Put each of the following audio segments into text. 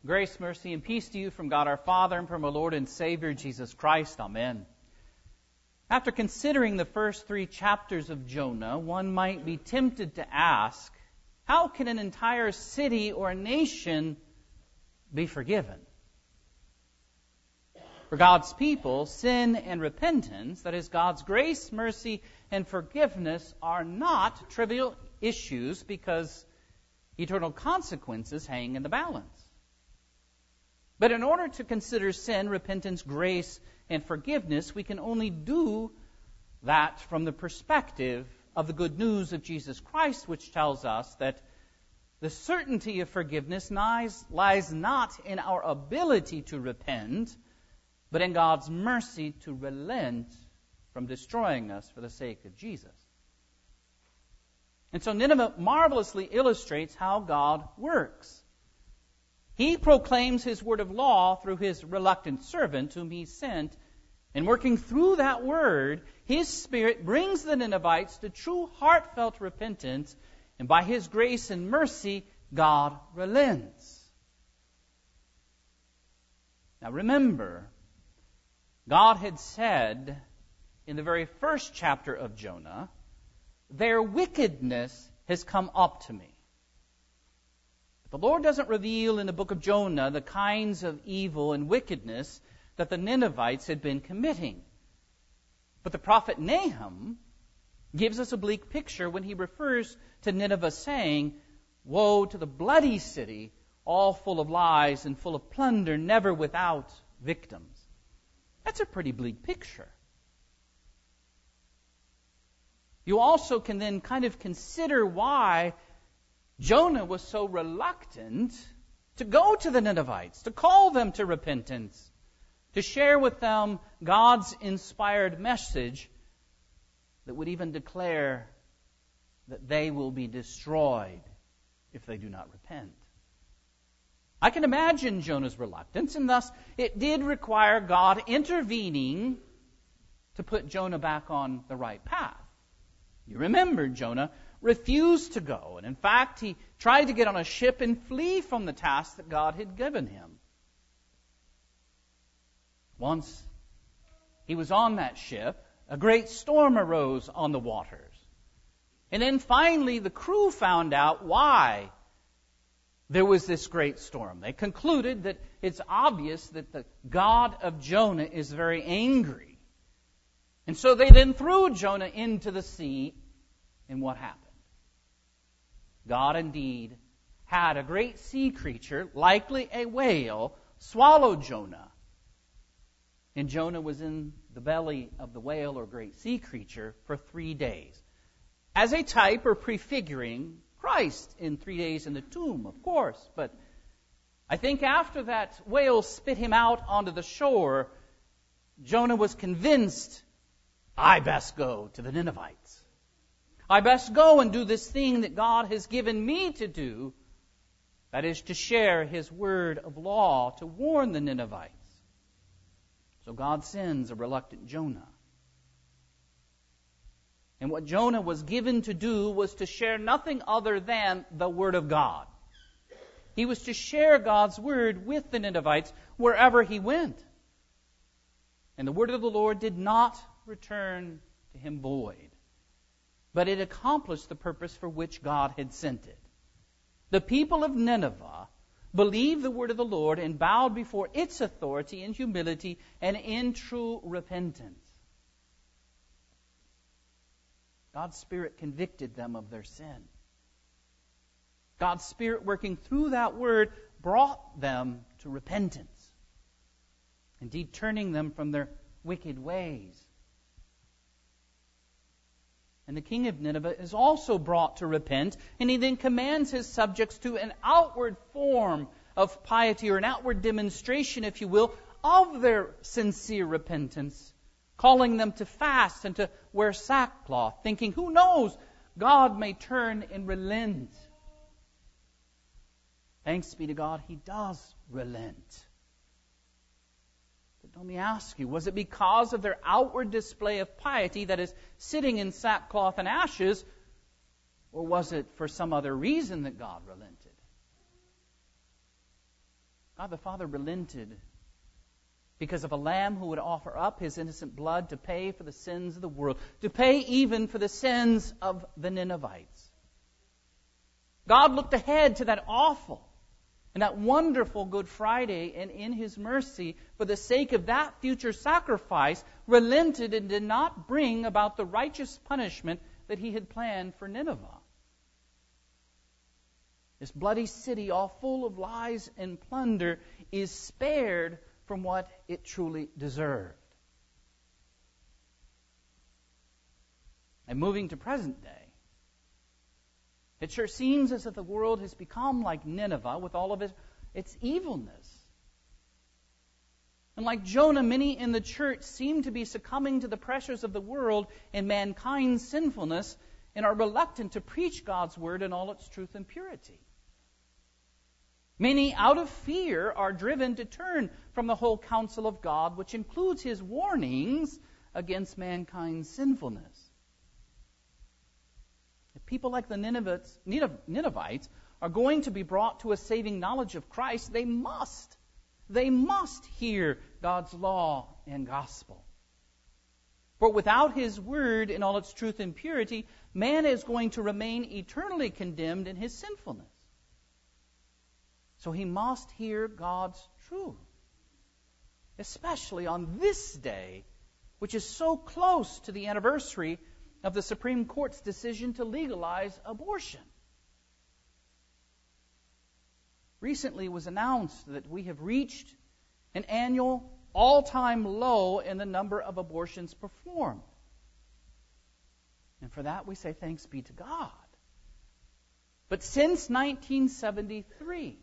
Grace, mercy, and peace to you from God our Father and from our Lord and Savior Jesus Christ. Amen. After considering the first 3 chapters of Jonah, one might be tempted to ask, how can an entire city or a nation be forgiven? For God's people, sin and repentance, that is, God's grace, mercy, and forgiveness, are not trivial issues because eternal consequences hang in the balance. But in order to consider sin, repentance, grace, and forgiveness, we can only do that from the perspective of the good news of Jesus Christ, which tells us that the certainty of forgiveness lies not in our ability to repent, but in God's mercy to relent from destroying us for the sake of Jesus. And so Nineveh marvelously illustrates how God works. He proclaims His word of law through His reluctant servant whom He sent, and working through that word, His Spirit brings the Ninevites to true heartfelt repentance, and by His grace and mercy, God relents. Now remember, God had said in the very first chapter of Jonah, their wickedness has come up to me. But the Lord doesn't reveal in the book of Jonah the kinds of evil and wickedness that the Ninevites had been committing. But the prophet Nahum gives us a bleak picture when he refers to Nineveh saying, "Woe to the bloody city, all full of lies and full of plunder, never without victims." That's a pretty bleak picture. You also can then kind of consider why Jonah was so reluctant to go to the Ninevites, to call them to repentance, to share with them God's inspired message that would even declare that they will be destroyed if they do not repent. I can imagine Jonah's reluctance, and thus it did require God intervening to put Jonah back on the right path. You remember Jonah refused to go, and in fact he tried to get on a ship and flee from the task that God had given him. Once he was on that ship, a great storm arose on the waters. And then finally the crew found out why there was this great storm. They concluded that it's obvious that the God of Jonah is very angry. And so they then threw Jonah into the sea, and what happened? God indeed had a great sea creature, likely a whale, swallow Jonah. And Jonah was in the belly of the whale or great sea creature for 3 days. As a type or prefiguring Christ in 3 days in the tomb, of course. But I think after that whale spit him out onto the shore, Jonah was convinced, I best go to the Ninevites. I best go and do this thing that God has given me to do, that is to share His word of law, to warn the Ninevites. So God sends a reluctant Jonah. And what Jonah was given to do was to share nothing other than the word of God. He was to share God's word with the Ninevites wherever he went. And the word of the Lord did not return to him void, but it accomplished the purpose for which God had sent it. The people of Nineveh believed the word of the Lord and bowed before its authority in humility and in true repentance. God's Spirit convicted them of their sin. God's Spirit working through that word brought them to repentance. Indeed, turning them from their wicked ways. And the king of Nineveh is also brought to repent, and he then commands his subjects to an outward form of piety, or an outward demonstration, if you will, of their sincere repentance, calling them to fast and to wear sackcloth, thinking, who knows, God may turn and relent. Thanks be to God, He does relent. But let me ask you, was it because of their outward display of piety, that is, sitting in sackcloth and ashes, or was it for some other reason that God relented? God the Father relented because of a lamb who would offer up his innocent blood to pay for the sins of the world, to pay even for the sins of the Ninevites. God looked ahead to that awful and that wonderful Good Friday, and in His mercy, for the sake of that future sacrifice, relented and did not bring about the righteous punishment that He had planned for Nineveh. This bloody city, all full of lies and plunder, is spared from what it truly deserved. And moving to present day, it sure seems as if the world has become like Nineveh with all of its evilness. And like Jonah, many in the church seem to be succumbing to the pressures of the world and mankind's sinfulness and are reluctant to preach God's word in all its truth and purity. Many, out of fear, are driven to turn from the whole counsel of God, which includes His warnings against mankind's sinfulness. If people like the Ninevites are going to be brought to a saving knowledge of Christ, they must hear God's law and gospel. For without His word in all its truth and purity, man is going to remain eternally condemned in his sinfulness. So he must hear God's truth, especially on this day, which is so close to the anniversary of the Supreme Court's decision to legalize abortion. Recently it was announced that we have reached an annual all-time low in the number of abortions performed. And for that we say thanks be to God. But since 1973,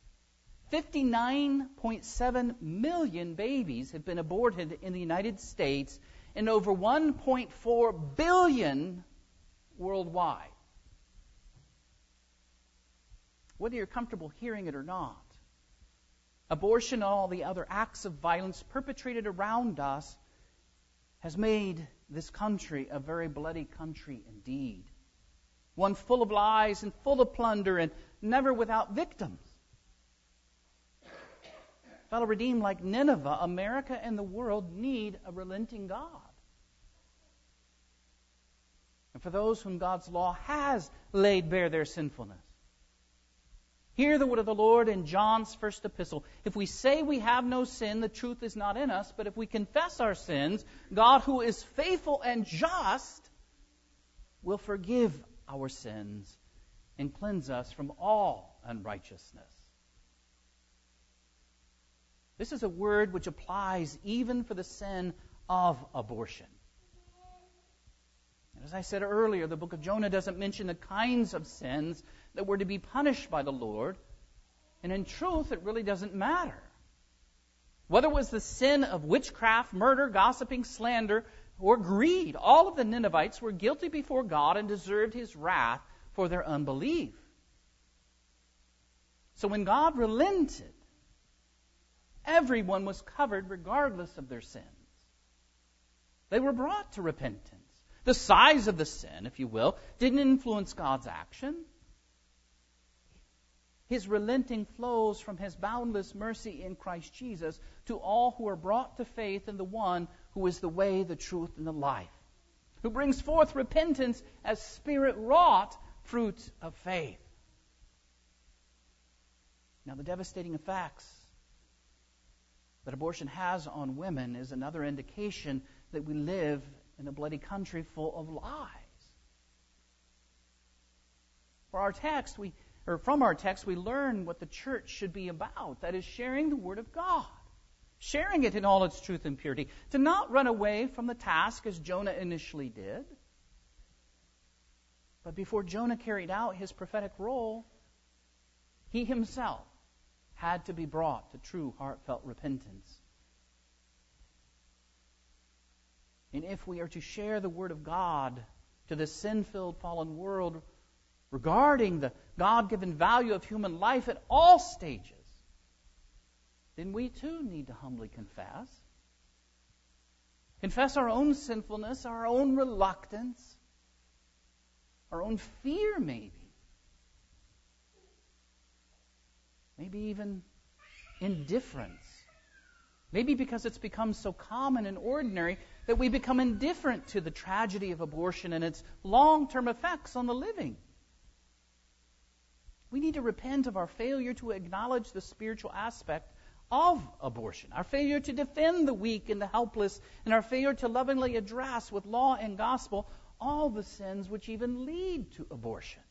59.7 million babies have been aborted in the United States and over 1.4 billion worldwide. Whether you're comfortable hearing it or not, abortion and all the other acts of violence perpetrated around us has made this country a very bloody country indeed. One full of lies and full of plunder and never without victims. Fellow redeemed, like Nineveh, America and the world need a relenting God. And for those whom God's law has laid bare their sinfulness, hear the word of the Lord in John's first epistle. If we say we have no sin, the truth is not in us. But if we confess our sins, God, who is faithful and just, will forgive our sins and cleanse us from all unrighteousness. This is a word which applies even for the sin of abortion. And as I said earlier, the book of Jonah doesn't mention the kinds of sins that were to be punished by the Lord. And in truth, it really doesn't matter. Whether it was the sin of witchcraft, murder, gossiping, slander, or greed, all of the Ninevites were guilty before God and deserved His wrath for their unbelief. So when God relented, everyone was covered regardless of their sins. They were brought to repentance. The size of the sin, if you will, didn't influence God's action. His relenting flows from His boundless mercy in Christ Jesus to all who are brought to faith in the one who is the way, the truth, and the life, who brings forth repentance as Spirit-wrought fruits of faith. Now, the devastating effects that abortion has on women is another indication that we live in a bloody country full of lies. From our text, we learn what the church should be about. That is, sharing the Word of God. Sharing it in all its truth and purity. To not run away from the task as Jonah initially did. But before Jonah carried out his prophetic role, he himself had to be brought to true heartfelt repentance. And if we are to share the Word of God to the sin-filled, fallen world regarding the God-given value of human life at all stages, then we too need to humbly confess. Confess our own sinfulness, our own reluctance, our own fear maybe. Maybe even indifference. Maybe because it's become so common and ordinary that we become indifferent to the tragedy of abortion and its long-term effects on the living. We need to repent of our failure to acknowledge the spiritual aspect of abortion, our failure to defend the weak and the helpless, and our failure to lovingly address with law and gospel all the sins which even lead to abortion.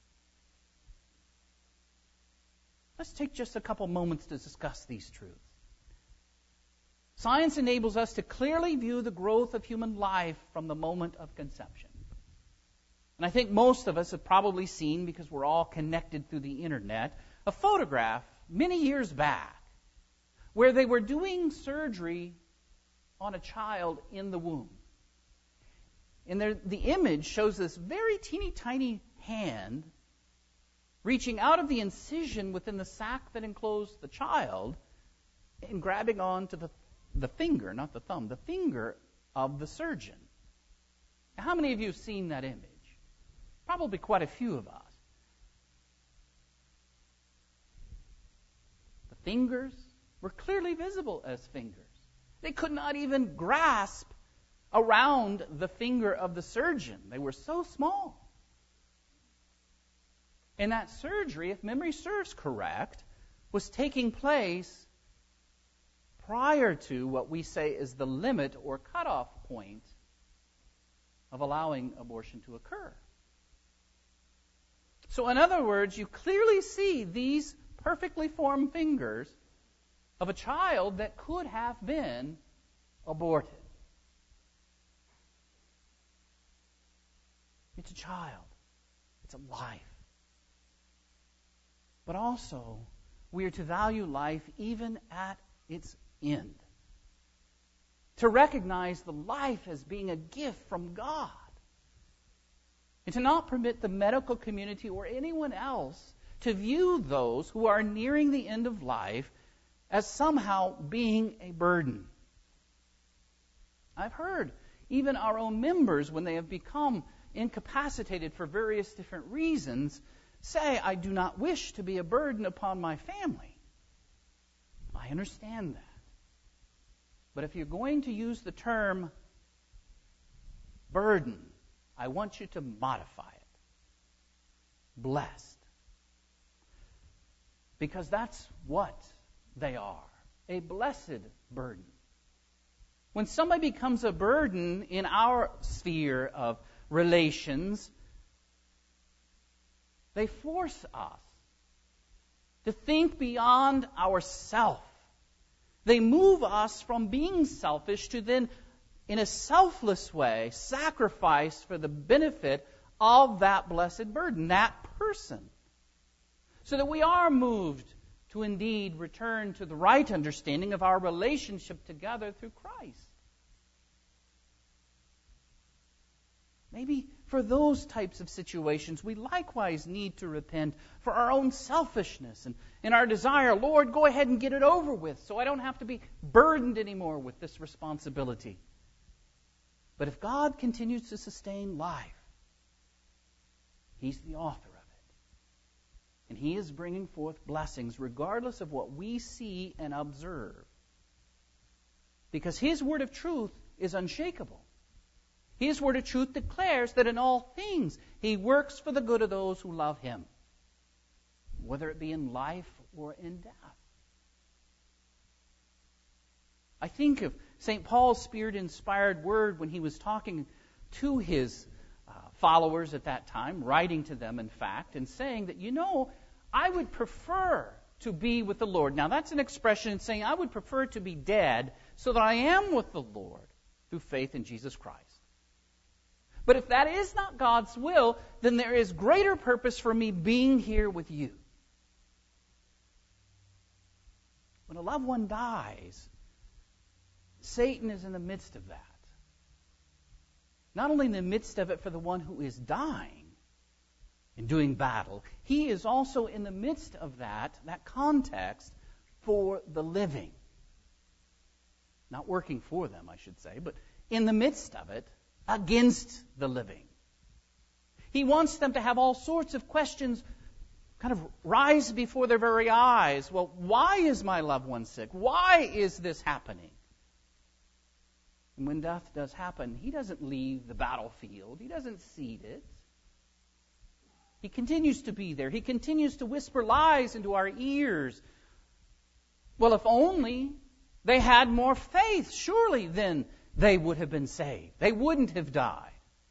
Let's take just a couple moments to discuss these truths. Science enables us to clearly view the growth of human life from the moment of conception. And I think most of us have probably seen, because we're all connected through the internet, a photograph many years back where they were doing surgery on a child in the womb. And the image shows this very teeny tiny hand reaching out of the incision within the sac that enclosed the child and grabbing on to the finger, not the thumb, the finger of the surgeon. Now, how many of you have seen that image? Probably quite a few of us. The fingers were clearly visible as fingers. They could not even grasp around the finger of the surgeon. They were so small. And that surgery, if memory serves correct, was taking place prior to what we say is the limit or cutoff point of allowing abortion to occur. So in other words, you clearly see these perfectly formed fingers of a child that could have been aborted. It's a child. It's a life. But also, we are to value life even at its end. To recognize the life as being a gift from God. And to not permit the medical community or anyone else to view those who are nearing the end of life as somehow being a burden. I've heard even our own members, when they have become incapacitated for various different reasons, say, I do not wish to be a burden upon my family. I understand that. But if you're going to use the term burden, I want you to modify it. Blessed. Because that's what they are. A blessed burden. When somebody becomes a burden in our sphere of relations, they force us to think beyond ourself. They move us from being selfish to then, in a selfless way, sacrifice for the benefit of that blessed burden, that person. So that we are moved to indeed return to the right understanding of our relationship together through Christ. Maybe for those types of situations, we likewise need to repent for our own selfishness and our desire, Lord, go ahead and get it over with so I don't have to be burdened anymore with this responsibility. But if God continues to sustain life, He's the author of it. And He is bringing forth blessings regardless of what we see and observe. Because His word of truth is unshakable. His word of truth declares that in all things He works for the good of those who love Him, whether it be in life or in death. I think of St. Paul's Spirit-inspired word when he was talking to his followers at that time, writing to them, in fact, and saying that, I would prefer to be with the Lord. Now, that's an expression saying I would prefer to be dead so that I am with the Lord through faith in Jesus Christ. But if that is not God's will, then there is greater purpose for me being here with you. When a loved one dies, Satan is in the midst of that. Not only in the midst of it for the one who is dying and doing battle, he is also in the midst of that context for the living. Not working for them, I should say, but in the midst of it, against the living. He wants them to have all sorts of questions kind of rise before their very eyes. Well, why is my loved one sick? Why is this happening? And when death does happen, he doesn't leave the battlefield. He doesn't cede it. He continues to be there. He continues to whisper lies into our ears. Well, if only they had more faith, surely then they would have been saved. They wouldn't have died.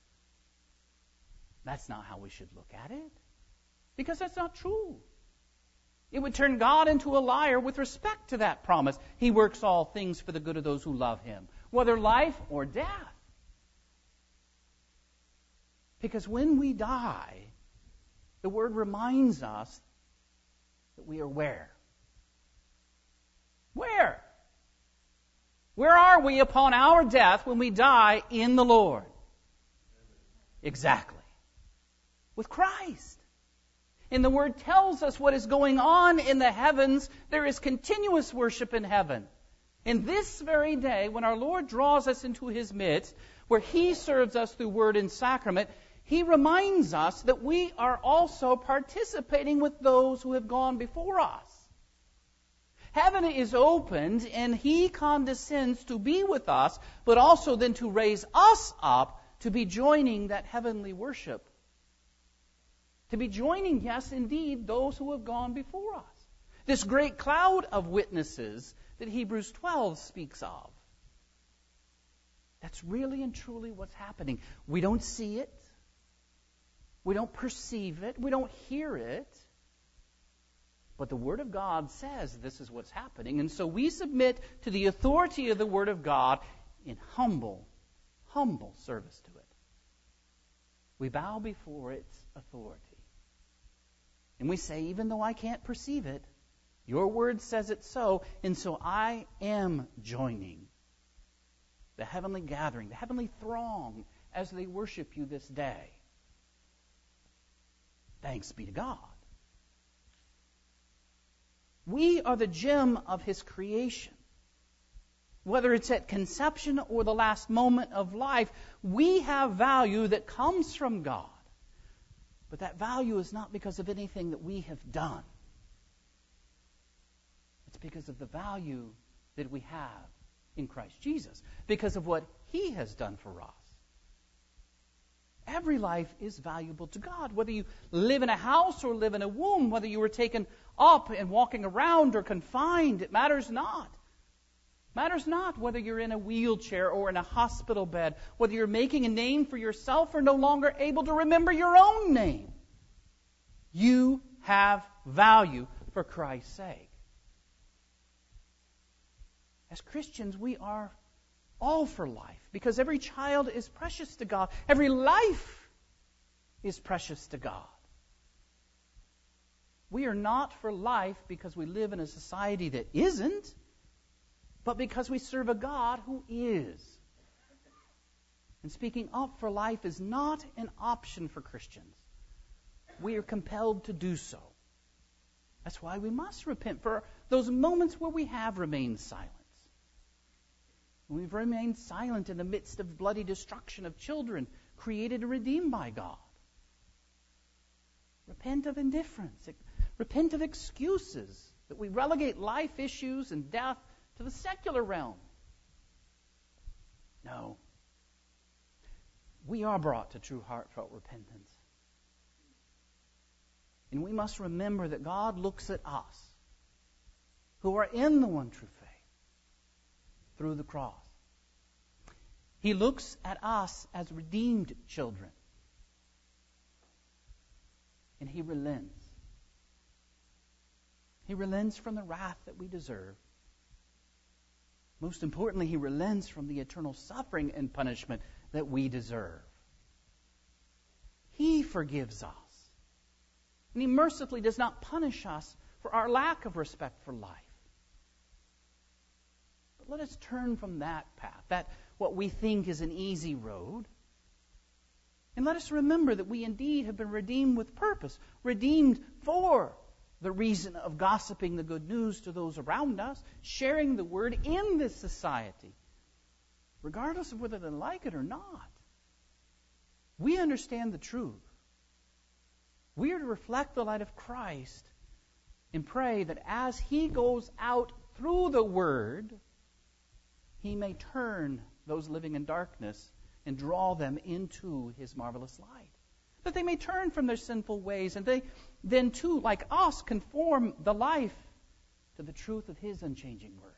That's not how we should look at it, because that's not true. It would turn God into a liar with respect to that promise. He works all things for the good of those who love Him, whether life or death. Because when we die, the Word reminds us that we are where? Where? Where are we upon our death when we die in the Lord? Exactly. With Christ. And the Word tells us what is going on in the heavens. There is continuous worship in heaven. And this very day, when our Lord draws us into His midst, where He serves us through Word and Sacrament, He reminds us that we are also participating with those who have gone before us. Heaven is opened, and He condescends to be with us, but also then to raise us up to be joining that heavenly worship. To be joining, yes, indeed, those who have gone before us. This great cloud of witnesses that Hebrews 12 speaks of. That's really and truly what's happening. We don't see it. We don't perceive it. We don't hear it. But the Word of God says this is what's happening. And so we submit to the authority of the Word of God in humble service to it. We bow before its authority. And we say, even though I can't perceive it, your Word says it so, and so I am joining the heavenly gathering, the heavenly throng, as they worship you this day. Thanks be to God. We are the gem of His creation. Whether it's at conception or the last moment of life, we have value that comes from God. But that value is not because of anything that we have done. It's because of the value that we have in Christ Jesus, because of what He has done for us. Every life is valuable to God, whether you live in a house or live in a womb, whether you were taken up and walking around or confined, it matters not. It matters not whether you're in a wheelchair or in a hospital bed, whether you're making a name for yourself or no longer able to remember your own name. You have value for Christ's sake. As Christians, we are all for life, because every child is precious to God. Every life is precious to God. We are not for life because we live in a society that isn't, but because we serve a God who is. And speaking up for life is not an option for Christians. We are compelled to do so. That's why we must repent for those moments where we have remained silent. We've remained silent in the midst of bloody destruction of children created and redeemed by God. Repent of indifference. Repent of excuses that we relegate life issues and death to the secular realm. No. We are brought to true heartfelt repentance. And we must remember that God looks at us, who are in the one true faith, through the cross. He looks at us as redeemed children. And He relents. He relents from the wrath that we deserve. Most importantly, He relents from the eternal suffering and punishment that we deserve. He forgives us. And He mercifully does not punish us for our lack of respect for life. But let us turn from that path, that what we think is an easy road, and let us remember that we indeed have been redeemed with purpose, redeemed for the reason of gossiping the good news to those around us, sharing the word in this society, regardless of whether they like it or not. We understand the truth. We are to reflect the light of Christ and pray that as He goes out through the Word, He may turn those living in darkness and draw them into His marvelous light. That they may turn from their sinful ways, and they then too, like us, conform the life to the truth of His unchanging Word.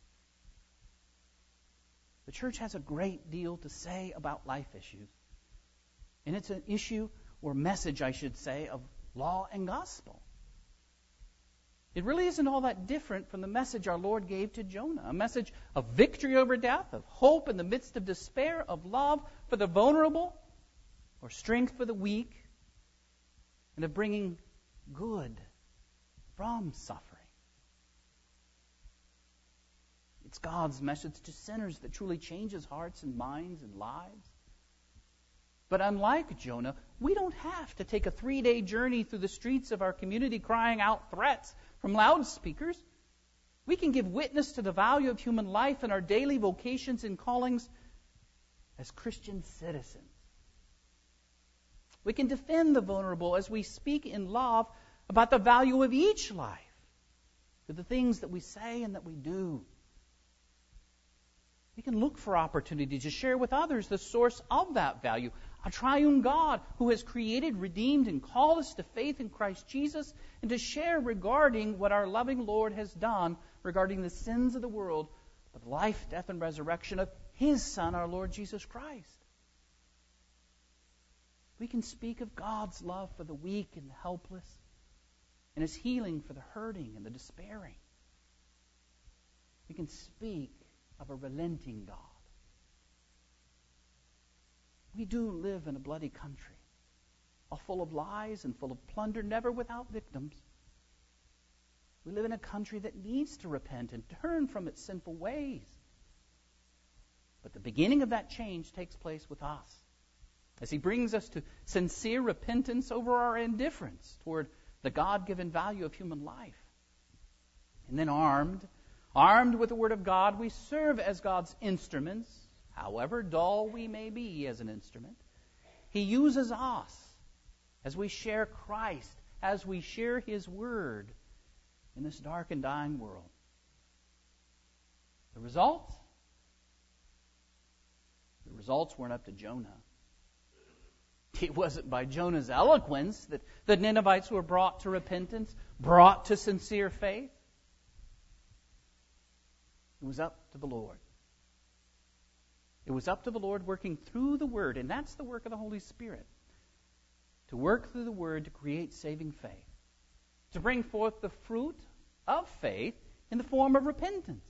The church has a great deal to say about life issues. And it's an issue, or message, I should say, of law and gospel. It really isn't all that different from the message our Lord gave to Jonah. A message of victory over death, of hope in the midst of despair, of love for the vulnerable, or strength for the weak, and of bringing good from suffering. It's God's message to sinners that truly changes hearts and minds and lives. But unlike Jonah, we don't have to take a 3-day journey through the streets of our community crying out threats from loudspeakers. We can give witness to the value of human life in our daily vocations and callings as Christian citizens. We can defend the vulnerable as we speak in love about the value of each life through the things that we say and that we do. We can look for opportunity to share with others the source of that value, a triune God who has created, redeemed, and called us to faith in Christ Jesus, and to share regarding what our loving Lord has done regarding the sins of the world, but the life, death, and resurrection of His Son, our Lord Jesus Christ. We can speak of God's love for the weak and the helpless, and His healing for the hurting and the despairing. We can speak of a relenting God. We do live in a bloody country, all full of lies and full of plunder, never without victims. We live in a country that needs to repent and turn from its sinful ways. But the beginning of that change takes place with us, as He brings us to sincere repentance over our indifference toward the God-given value of human life. And then armed with the Word of God, we serve as God's instruments, however dull we may be as an instrument. He uses us as we share Christ, as we share His Word in this dark and dying world. The results? The results weren't up to Jonah. It wasn't by Jonah's eloquence that the Ninevites were brought to repentance, brought to sincere faith. It was up to the Lord. It was up to the Lord working through the Word, and that's the work of the Holy Spirit. To work through the Word to create saving faith. To bring forth the fruit of faith in the form of repentance.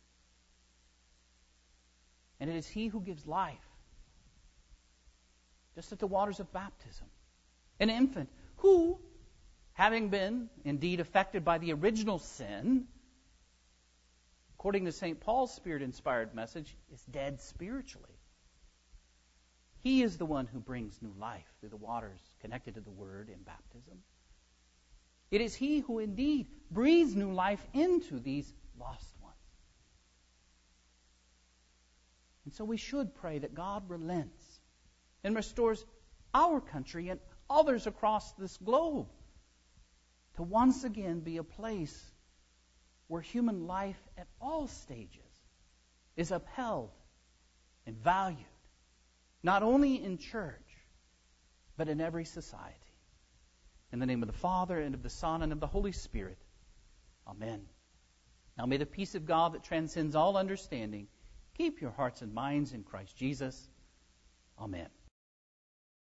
And it is He who gives life. Just at the waters of baptism. An infant who, having been indeed affected by the original sin, according to St. Paul's Spirit-inspired message, is dead spiritually. He is the one who brings new life through the waters connected to the Word in baptism. It is He who indeed breathes new life into these lost ones. And so we should pray that God relents and restores our country and others across this globe to once again be a place where human life at all stages is upheld and valued, not only in church, but in every society. In the name of the Father, and of the Son, and of the Holy Spirit. Amen. Now may the peace of God that transcends all understanding keep your hearts and minds in Christ Jesus. Amen.